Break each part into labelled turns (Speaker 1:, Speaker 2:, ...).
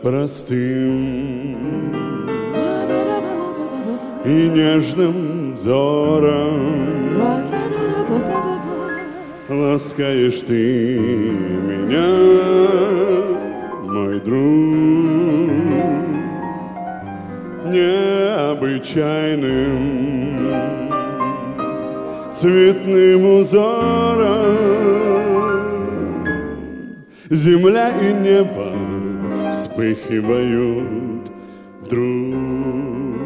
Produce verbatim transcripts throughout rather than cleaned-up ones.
Speaker 1: простым и нежным взором ласкаешь ты меня, мой друг, необычайным цветным узором. Земля и небо вспыхивают вдруг.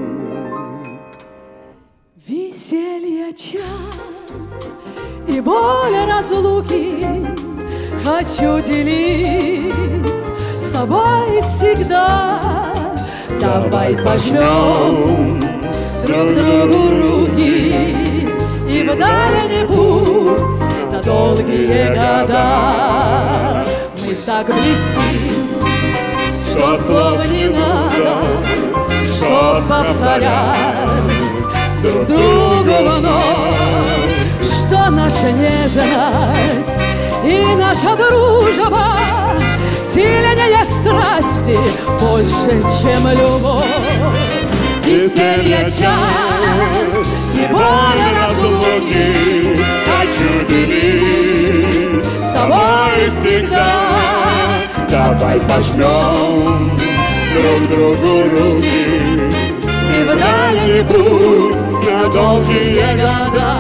Speaker 2: Веселье час и боль разлуки хочу делить с тобой всегда. Давай пожмем друг другу руки и в дальний путь на долгие года. Мы так близки, что слов не надо, что повторять друг другу вновь, что наша нежность и наша дружба сильнее страсти, больше, чем любовь. Веселье час и боль разлуки хочу делить с тобой всегда. Давай пожмем друг другу руки и в дальний путь на долгие года.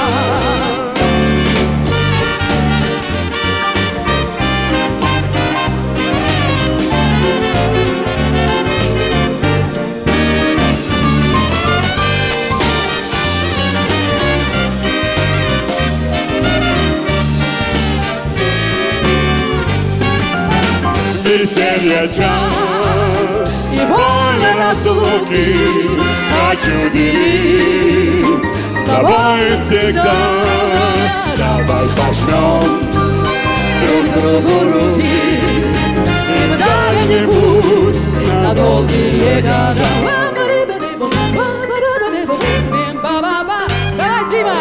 Speaker 2: Веселье час и боль разлуки хочу делить с тобой всегда. Давай пожмем друг другу руки и в дальний путь на долгие года. Давай, Дима!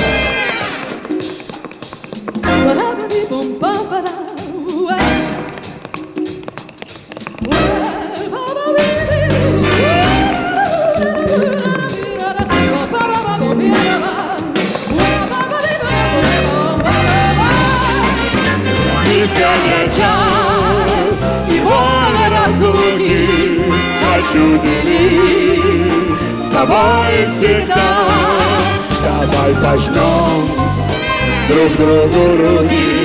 Speaker 2: Веселье час и боль разлуки хочу делить с тобой всегда. Давай пожмем друг другу руки